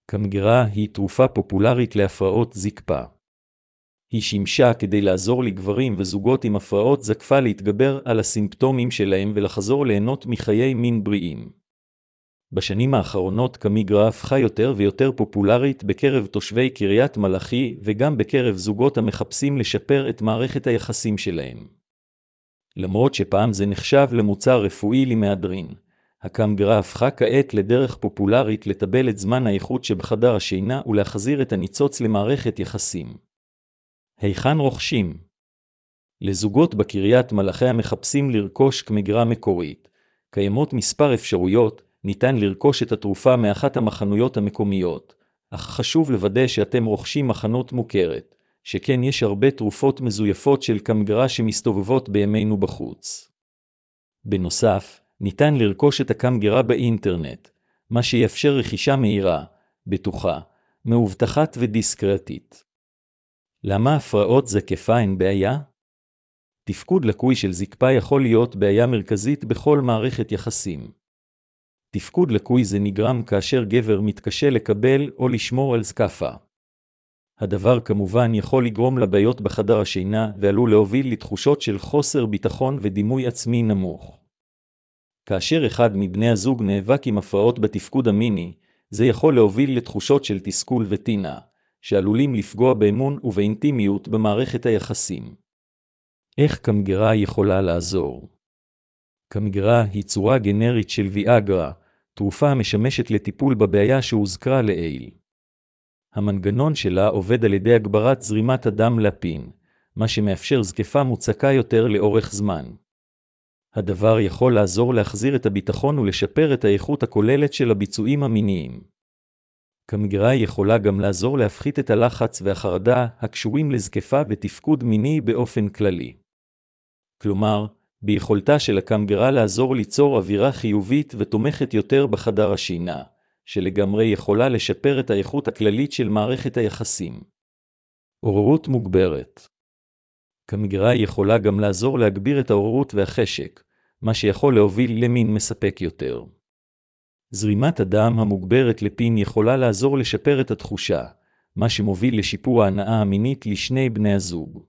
קמגרה היא תרופה פופולרית להפרעות זקפה. היא שימשה כדי לעזור לגברים וזוגות עם הפרעות זקפה להתגבר על הסימפטומים שלהם ולחזור ליהנות מחיי מין בריאים. בשנים האחרונות קמגרה הפכה יותר ויותר פופולרית בקרב תושבי קריית מלאכי וגם בקרב זוגות המחפשים לשפר את מערכת היחסים שלהם. למרות שפעם זה נחשב למוצר רפואי למהדרין, הקמגרה הפכה כעת לדרך פופולרית לטבל את זמן האיכות שבחדר השינה ולהחזיר את הניצוץ למערכת יחסים. היכן רוכשים? לזוגות בקריית מלאכי המחפשים לרכוש קמגרה מקורית, קיימות מספר אפשרויות, ניתן לרכוש את התרופה מאחת המחנויות המקומיות, אך חשוב לוודא שאתם רוכשים מחנות מוכרת, שכן יש הרבה תרופות מזויפות של קמגרה שמסתובבות בימינו בחוץ. בנוסף, ניתן לרכוש את הקמגרה באינטרנט, מה שיאפשר רכישה מהירה, בטוחה, מאובטחת ודיסקרטית. למה הפרעות זקפה הן בעיה? תפקוד לקוי של זקפה יכול להיות בעיה מרכזית בכל מערכת יחסים. תפקוד לקוי זה נגרם כאשר גבר מתקשה לקבל או לשמור על זקפה. הדבר כמובן יכול לגרום לבעיות בחדר השינה ועלול להוביל לתחושות של חוסר ביטחון ודימוי עצמי נמוך. כאשר אחד מבני הזוג נאבק עם הפרעות בתפקוד המיני, זה יכול להוביל לתחושות של תסכול וטינה, שעלולים לפגוע באמון ובאינטימיות במערכת היחסים. איך קמגרה יכולה לעזור? קמגרה היא צורה גנרית של ויאגרה, תרופה המשמשת לטיפול בבעיה שהוזכרה לעיל. המנגנון שלה עובד על ידי הגברת זרימת הדם לפין, מה שמאפשר זקפה מוצקה יותר לאורך זמן. הדבר יכול לעזור להחזיר את הביטחון ולשפר את האיכות הכוללת של הביצועים המיניים. קמגרה יכולה גם לעזור להפחית את הלחץ והחרדה הקשורים לזקפה ותפקוד מיני באופן כללי. כלומר, ביכולתה של הקמגרה לעזור ליצור אווירה חיובית ותומכת יותר בחדר השינה, שלגמרי יכולה לשפר את האיכות הכללית של מערכת היחסים. עוררות מוגברת. קמגרה יכולה גם לעזור להגביר את העוררות והחשק, מה שיכול להוביל למין מספק יותר. זרימת הדם המוגברת לפין יכולה לעזור לשפר את התחושה, מה שמוביל לשיפור ההנאה המינית לשני בני הזוג.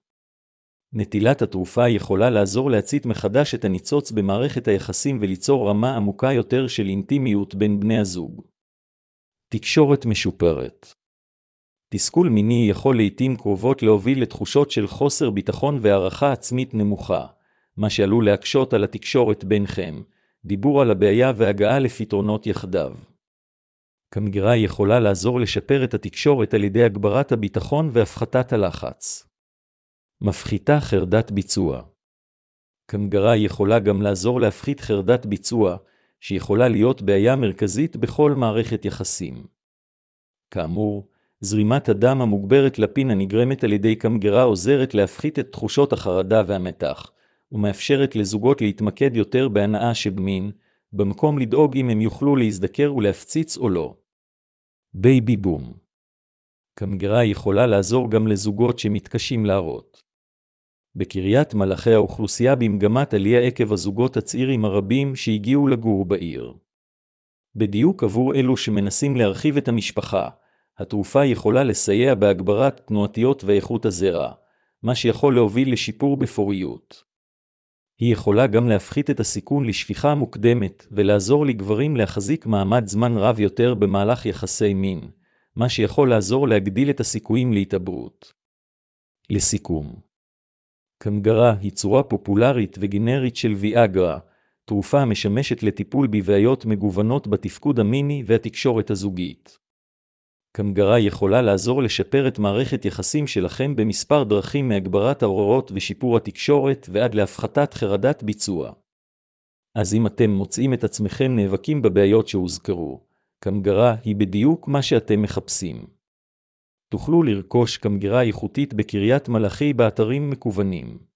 נטילת התרופה יכולה לעזור להצית מחדש את הניצוץ במערכת היחסים וליצור רמה עמוקה יותר של אינטימיות בין בני הזוג. תקשורת משופרת. תסכול מיני יכול לעתים קרובות להוביל לתחושות של חוסר ביטחון והערכה עצמית נמוכה, מה שעלול להקשות על התקשורת ביניכם, דיבור על הבעיה והגעה לפתרונות יחדיו. קמגרה יכולה לעזור לשפר את התקשורת על ידי הגברת הביטחון והפחתת הלחץ. מפחיתה חרדת ביצוע. קמגרה יכולה גם לעזור להפחית חרדת ביצוע, שיכולה להיות בעיה מרכזית בכל מערכת יחסים. כאמור, זרימת הדם המוגברת לפין הנגרמת על ידי קמגרה עוזרת להפחית את תחושות החרדה והמתח, ומאפשרת לזוגות להתמקד יותר בהנאה שבמין, במקום לדאוג אם הם יוכלו להזדקר ולהפציץ או לא. בייבי בום. קמגרה יכולה לעזור גם לזוגות שמתקשים להרות. בקריית מלאכי האוכלוסייה במגמת עלייה עקב הזוגות הצעירים הרבים שהגיעו לגור בעיר. בדיוק עבור אלו שמנסים להרחיב את המשפחה, התרופה יכולה לסייע בהגברת תנועתיות ואיכות הזרע, מה שיכול להוביל לשיפור בפוריות. היא יכולה גם להפחית את הסיכון לשפיכה מוקדמת ולעזור לגברים להחזיק מעמד זמן רב יותר במהלך יחסי מין, מה שיכול לעזור להגדיל את הסיכויים להתעברות. לסיכום, קמגרה היא צורה פופולרית וגנרית של ויאגרה, תרופה המשמשת לטיפול בבעיות מגוונות בתפקוד המיני והתקשורת הזוגית. קמגרה יכולה לעזור לשפר את מערכת יחסים שלכם במספר דרכים מהגברת העוררות ושיפור התקשורת ועד להפחתת חרדת ביצוע. אז אם אתם מוצאים את עצמכם נאבקים בבעיות שהוזכרו, קמגרה היא בדיוק מה שאתם מחפשים. תוכלו לרכוש קמגרה איכותית בקריית מלאכי באתרים מקוונים.